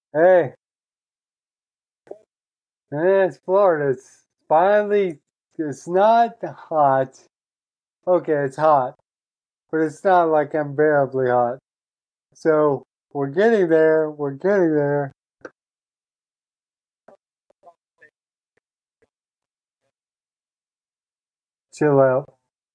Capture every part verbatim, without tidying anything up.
Hey, eh, it's Florida. It's finally, it's not hot. Okay, it's hot, but it's not like unbearably hot. So we're getting there. We're getting there. Chill out.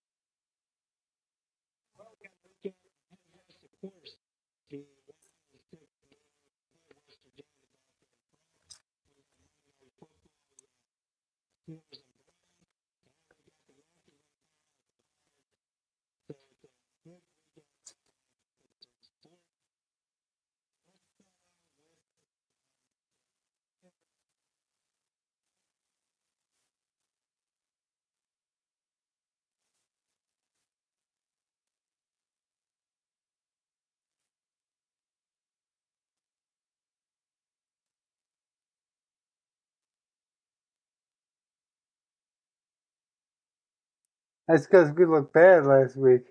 That's because we looked bad last week.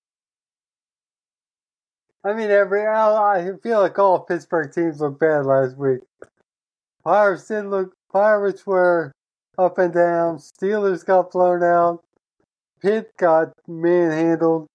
I mean, every I feel like all Pittsburgh teams looked bad last week. Pirates didn't look. Pirates were up and down. Steelers got blown out. Pitt got manhandled.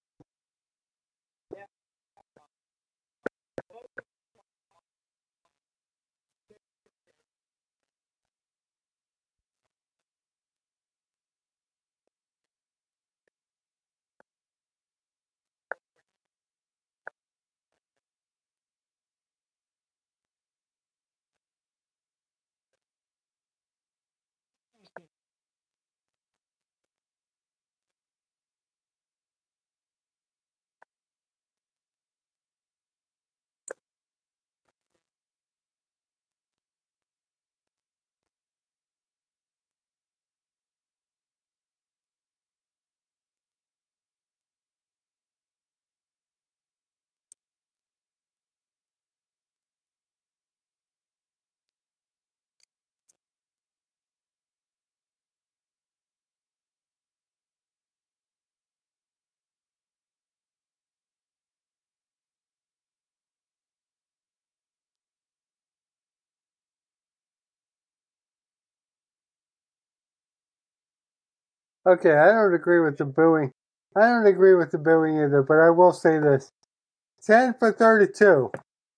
Okay, I don't agree with the booing. I don't agree with the booing either, but I will say this. ten for thirty-two.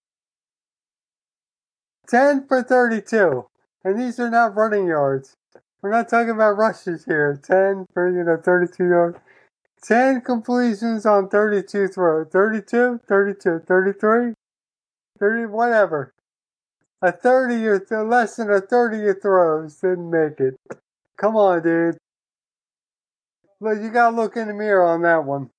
ten for thirty-two. And these are not running yards. We're not talking about rushes here. ten for, you know, thirty-two yards. ten completions on thirty-two throws. thirty-two, thirty-two, thirty-three, thirty, whatever. A thirty or th- less than a thirty of throws didn't make it. Come on, dude. Look, you gotta look in the mirror on that one.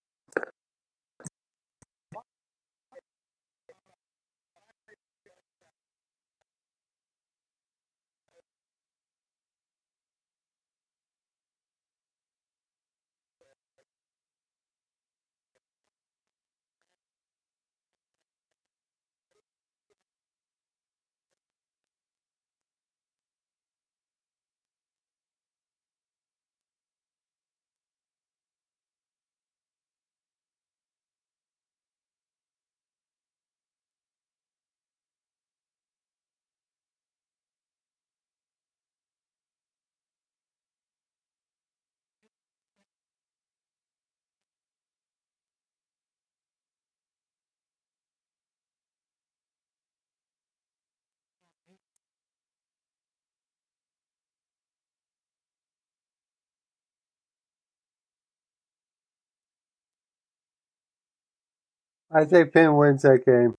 I think Penn wins that game.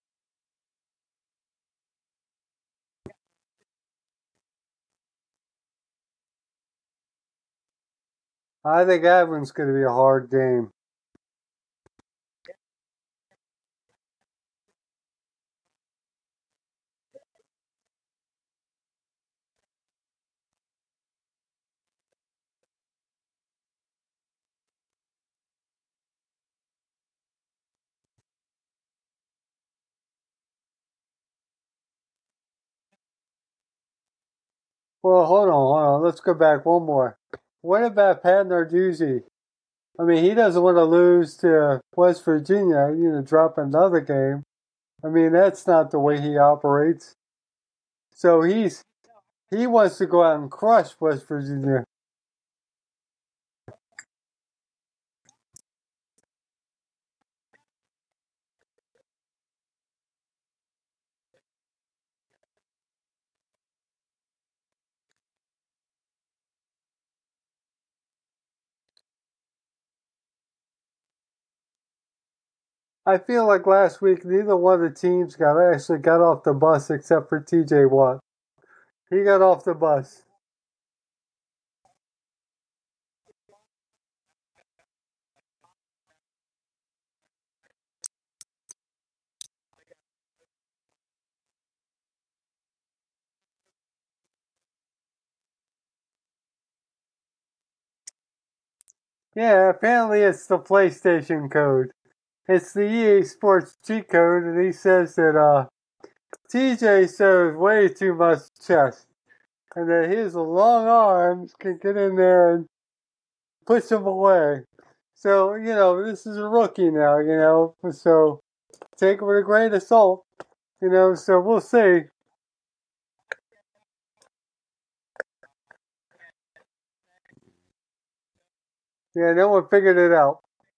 I think that one's going to be a hard game. Well, hold on, hold on. Let's go back one more. What about Pat Narduzzi? I mean, he doesn't want to lose to West Virginia, you know, drop another game. I mean, that's not the way he operates. So he's he wants to go out and crush West Virginia. I feel like last week neither one of the teams got actually got off the bus except for T J Watt. He got off the bus. Yeah, apparently it's the PlayStation code. It's the E A Sports cheat code, and he says that uh, T J shows way too much chest, and that his long arms can get in there and push him away. So, you know, this is a rookie now, you know, so take it with a grain of salt, you know, so we'll see. Yeah, no one figured it out.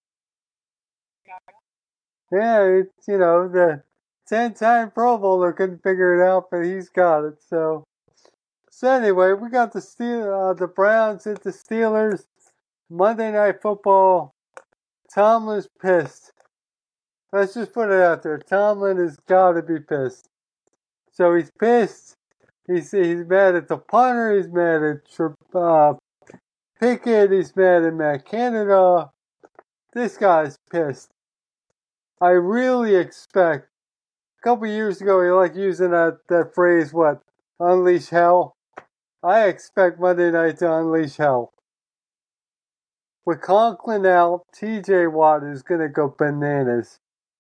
Yeah, it's, you know, the ten-time Pro Bowler couldn't figure it out, but he's got it, so. So anyway, we got the Steel, uh, the Browns at the Steelers. Monday Night Football. Tomlin's pissed. Let's just put it out there. Tomlin has got to be pissed. So he's pissed. He's he's mad at the punter. He's mad at uh, Pickett. He's mad at Matt Canada. This guy's pissed. I really expect. A couple years ago, he liked using that, that phrase, what? Unleash hell. I expect Monday night to unleash hell. With Conklin out, T J Watt is going to go bananas.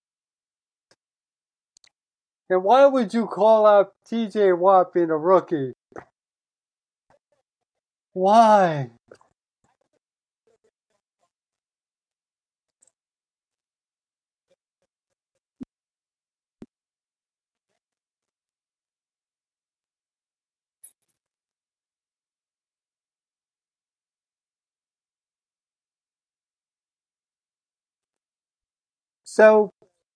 And why would you call out T J Watt being a rookie? Why? So,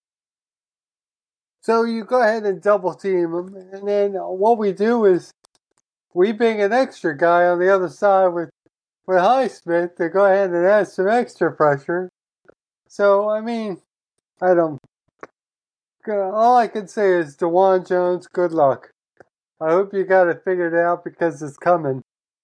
so you go ahead and double team him, and then what we do is we bring an extra guy on the other side with with Highsmith to go ahead and add some extra pressure. So, I mean, I don't. All I can say is, DeJuan Jones, good luck. I hope you got it figured out because it's coming.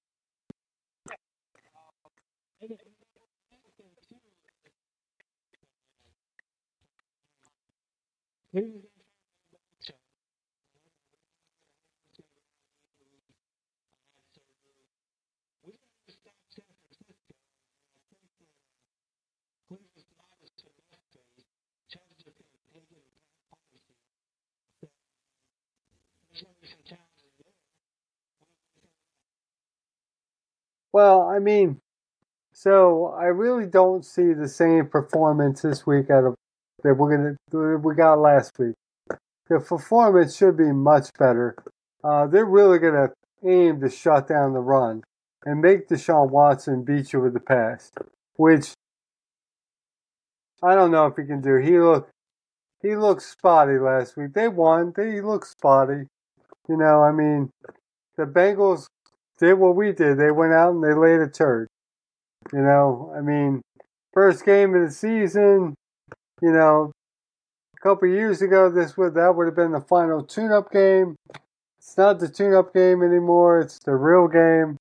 Well, I mean, so I really don't see the same performance this week out of that we're gonna we got last week. The performance should be much better. Uh, they're really gonna aim to shut down the run and make Deshaun Watson beat you with the pass, which I don't know if he can do. He looked he looked spotty last week. They won. They looked spotty. You know, I mean, the Bengals did what we did. They went out and they laid a turd. You know, I mean, first game of the season, you know, a couple years ago, this would that would have been the final tune-up game. It's not the tune-up game anymore. It's the real game.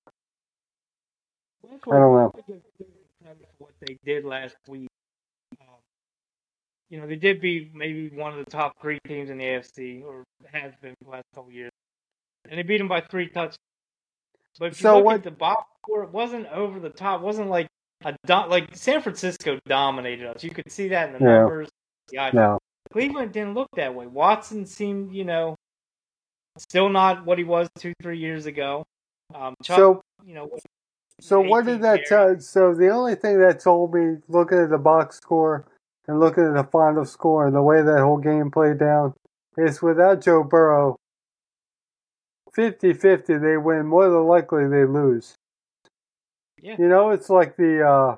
I don't know. What they did last week, um, you know, they did beat maybe one of the top three teams in the A F C, or has been for the last couple years, and they beat them by three touchdowns. But if you So look what? at the box score, it wasn't over the top. It wasn't like a do- like San Francisco dominated us. You could see that in the Yeah. numbers. Yeah, No. Cleveland didn't look that way. Watson seemed, you know, still not what he was two, three years ago. Um, Chuck, So you know, so what did that tell? So the only thing that told me, looking at the box score and looking at the final score and the way that whole game played down, is without Joe Burrow, fifty-fifty they win, more than likely they lose. Yeah. You know, it's like the, uh,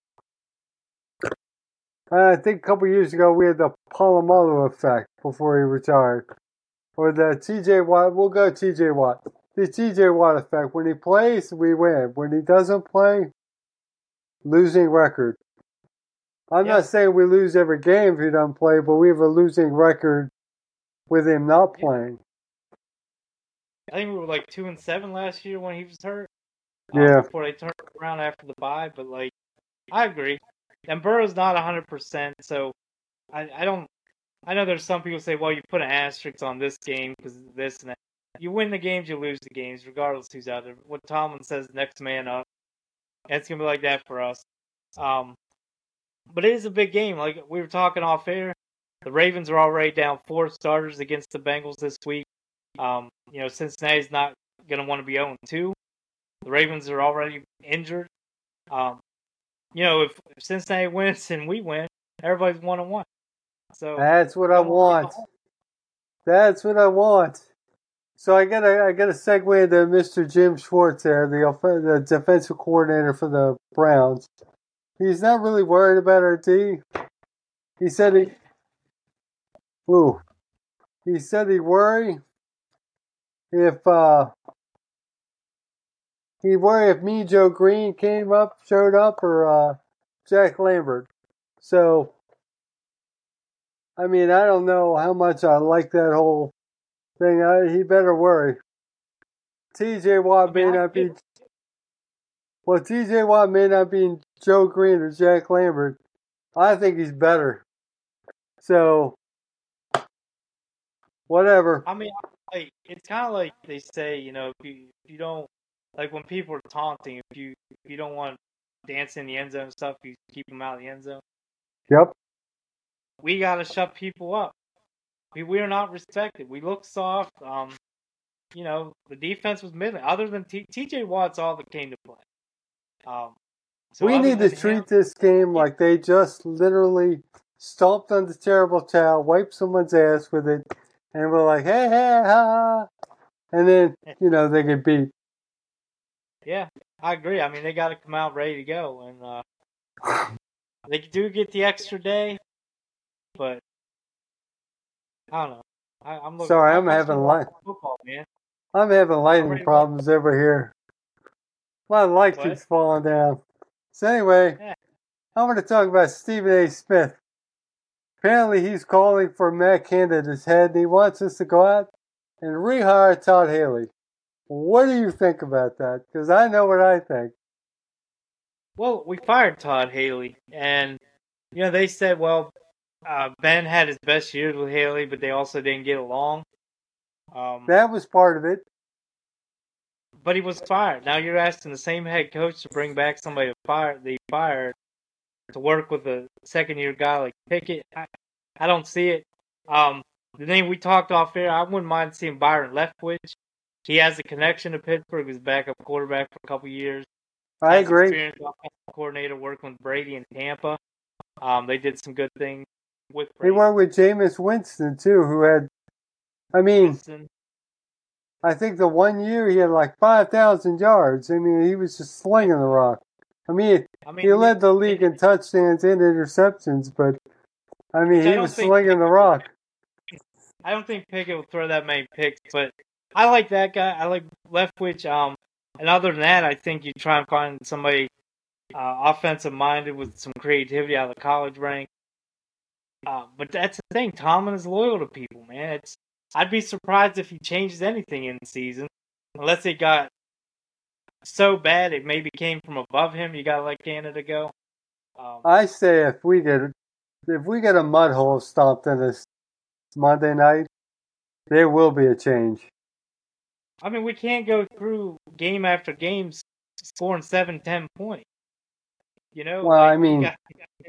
I think a couple years ago we had the Polamalu effect before he retired. Or the T J Watt, we'll go T J Watt. The T J Watt effect. When he plays, we win. When he doesn't play, losing record. I'm Yeah. not saying we lose every game if he doesn't play, but we have a losing record with him not playing. I think we were like two and seven last year when he was hurt. Yeah. Um, before they turned around after the bye, but like, I agree. And Burrow's not a hundred percent, so I, I don't. I know there's some people say, well, you put an asterisk on this game because this and that. You win the games, you lose the games, regardless who's out there. What Tomlin says, next man up. And it's gonna be like that for us. Um, but it is a big game. Like we were talking off air, the Ravens are already down four starters against the Bengals this week. Um, you know, Cincinnati's not gonna want to be zero and two. The Ravens are already injured. Um, you know, if, if Cincinnati wins and we win, everybody's one and one. So that's what I want. That's what I want. So I gotta, I gotta segue into Mister Jim Schwartz there, the the defensive coordinator for the Browns. He's not really worried about our D. He said he, ooh, he said he'd worry if uh, he'd worry if me, Joe Green, came up, showed up, or uh, Jack Lambert. So, I mean, I don't know how much I like that whole thing. I, he better worry. T J Watt may not be. Well, T J Watt may not be Joe Green or Jack Lambert. I think he's better. So, whatever. I mean, like it's kind of like they say, you know, if you if you don't like when people are taunting, if you if you don't want to dance in the end zone and stuff, you keep them out of the end zone. Yep. We gotta shut people up. We we are not respected. We look soft. Um, you know, the defense was middling. Other than T- TJ Watt's all that came to play. Um, so we need to treat him, this game like they just literally stomped on the terrible towel, wiped someone's ass with it, and we're like, hey, hey, ha, and then, you know, they get beat. Yeah, I agree. I mean, they got to come out ready to go, and uh, they do get the extra day, but I don't know. I, I'm looking. Sorry, I'm I, having light. Football, man. I'm having lighting problems over here. My light what? keeps falling down. So anyway, yeah. I'm going to talk about Stephen A. Smith. Apparently, he's calling for Matt Canada's head, and he wants us to go out and rehire Todd Haley. What do you think about that? Because I know what I think. Well, we fired Todd Haley, and you know they said, well, uh, Ben had his best years with Haley, but they also didn't get along. Um, that was part of it. But he was fired. Now you're asking the same head coach to bring back somebody fired they fired to work with a second year guy like Pickett. I, I don't see it. Um, the name we talked off air, I wouldn't mind seeing Byron Leftwich. He has a connection to Pittsburgh. He was backup quarterback for a couple years. I has agree. Experienced offensive coordinator working with Brady in Tampa. Um, they did some good things with Brady. They went with Jameis Winston too, who had, I mean, Winston. I think the one year he had like five thousand yards. I mean, he was just slinging the rock. I mean, I mean he led the league in touchdowns and interceptions, but I mean, he was slinging the rock. I don't think Pickett will throw that many picks, but I like that guy. I like Leftwich. Um, and other than that, I think you try and find somebody uh, offensive-minded with some creativity out of the college rank. Uh, but that's the thing. Tomlin is loyal to people, man. It's I'd be surprised if he changes anything in the season, unless it got so bad it maybe came from above him. You gotta let Canada go. Um, I say if we get if we get a mud hole stomped in this Monday night, there will be a change. I mean, we can't go through game after game scoring seven, ten points. You know. Well, like, I mean, got,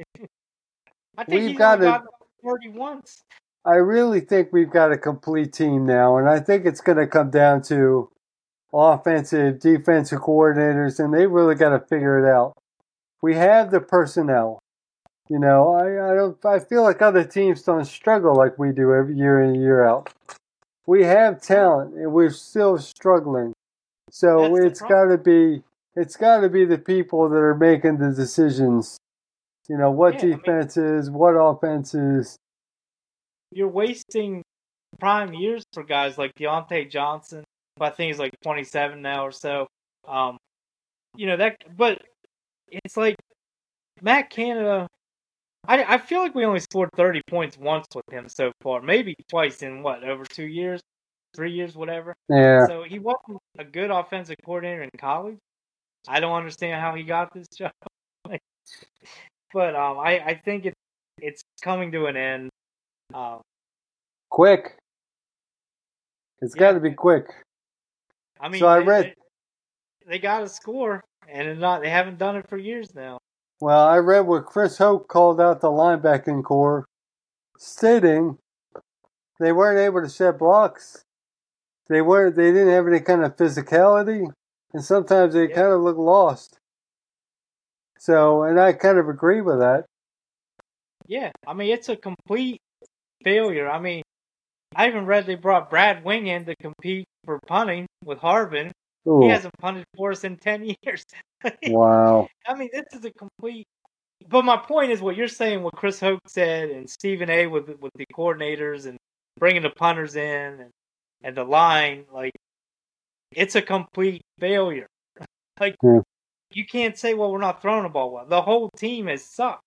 I think we've he's got got thirty once. I really think we've got a complete team now, and I think it's going to come down to offensive, defensive coordinators, and they really got to figure it out. We have the personnel. You know, I, I don't. I feel like other teams don't struggle like we do every year in and year out. we have talent and we're still struggling. So That's it's got to be it's got to be the people that are making the decisions. You know, what Yeah, I mean, defenses, what offenses. you're wasting prime years for guys like Deontay Johnson, who I think he's like twenty-seven now or so. Um, you know that, but it's like Matt Canada. I I feel like we only scored thirty points once with him so far, maybe twice in what over two years, three years, whatever. Yeah. So he wasn't a good offensive coordinator in college. I don't understand how he got this job, but um, I I think it's it's coming to an end. Um, Quick. It's yeah, got to be quick. I mean, so I they, read. they, they got to score, and it's not they haven't done it for years now. Well, I read what Chris Hope called out the linebacking core, stating they weren't able to shed blocks. They weren't. They didn't have any kind of physicality, and sometimes they Yeah. kind of look lost. So, and I kind of agree with that. Yeah, I mean it's a complete failure. I mean, I even read they brought Brad Wing in to compete for punting with Harbin. Ooh. He hasn't punted for us in ten years. Wow. I mean, this is a complete. But my point is what you're saying, what Chris Hope said, and Stephen A. with with the coordinators and bringing the punters in and, and the line, like it's a complete failure. Like Yeah. you can't say, well, we're not throwing the ball well. The whole team has sucked.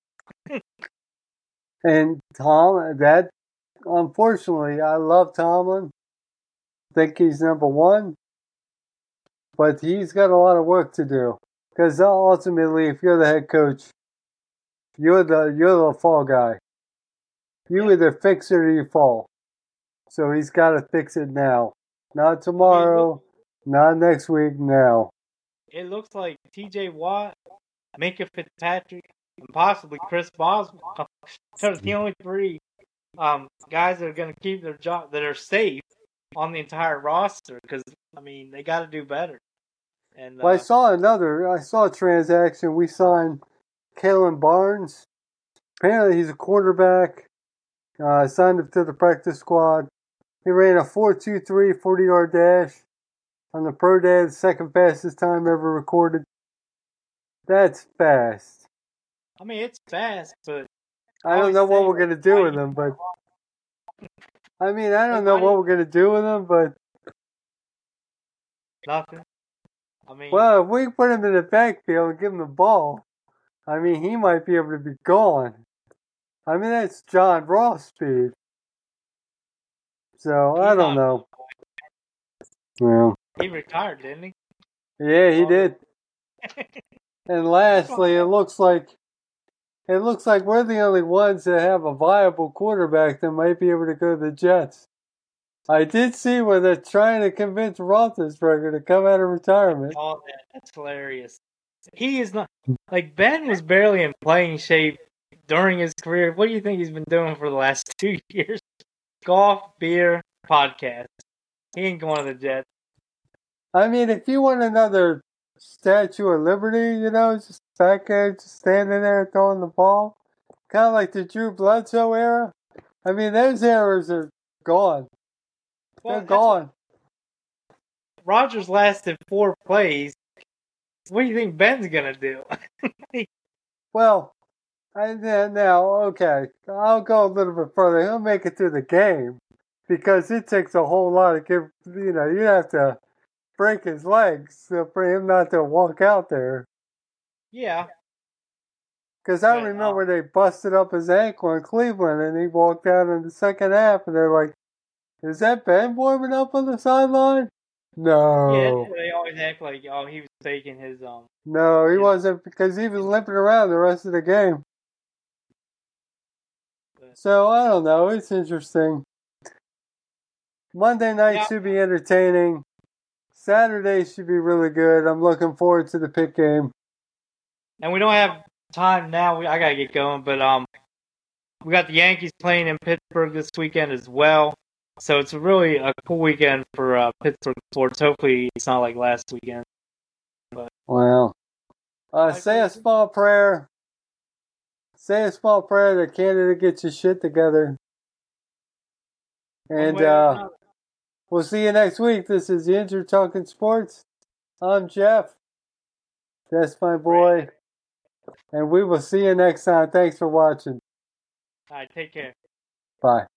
And Tom, that unfortunately, I love Tomlin. Think he's number one, but he's got a lot of work to do. Because ultimately, if you're the head coach, you're the you're the fall guy. You Yeah. either fix it or you fall. So he's got to fix it now, not tomorrow, I mean, not next week. Now. It looks like T J Watt, Minka Fitzpatrick, and possibly Chris Boswell. Those are the only three um, guys that are going to keep their job, that are safe on the entire roster. Because I mean, they got to do better. And uh, Well, I saw another. I saw a transaction. We signed Kalen Barnes. Apparently, he's a quarterback. Uh, signed him to the practice squad. He ran a four two three forty-yard dash on the Pro Day, the second fastest time ever recorded. That's fast. I mean, it's fast, but I don't know what we're going to do with him, but I mean, I don't know what we're going to do with him, but nothing. I mean, well, if we put him in the backfield and give him the ball, I mean, he might be able to be gone. I mean, that's John Ross speed. So, I don't know. Well, he retired, didn't he? Yeah, he did. And lastly, it looks like it looks like we're the only ones that have a viable quarterback that might be able to go to the Jets. I did see where they're trying to convince Roethlisberger to come out of retirement. Oh, that's hilarious. He is not like Ben was barely in playing shape during his career. What do you think he's been doing for the last two years? Golf, beer, podcast. He ain't going to the Jets. I mean, if you want another Statue of Liberty, you know, just back there, just standing there throwing the ball, kind of like the Drew Bledsoe era. I mean, those eras are gone. Well, They're gone. Rodgers lasted four plays. What do you think Ben's gonna do? Well, I now okay. I'll go a little bit further. He'll make it through the game because it takes a whole lot to give. You know, you have to break his legs for him not to walk out there. Yeah. Because I remember um, they busted up his ankle in Cleveland, and he walked out in the second half, and they're like, "Is that Ben warming up on the sideline?" No. Yeah, they always act like, oh, he was faking his um. No, he his, wasn't, because he was limping around the rest of the game. But, so I don't know. It's interesting. Monday night yeah. should be entertaining. Saturday should be really good. I'm looking forward to the Pitt game. And we don't have time now. We, I gotta get going, but um, we got the Yankees playing in Pittsburgh this weekend as well. So it's really a cool weekend for uh, Pittsburgh sports. Hopefully, it's not like last weekend. But well, uh, say a small prayer. Say a small prayer that Canada gets your shit together. And uh, We'll see you next week. This is the Injured Talking Sports. I'm Jeff. That's my boy. And we will see you next time. Thanks for watching. All right, take care. Bye.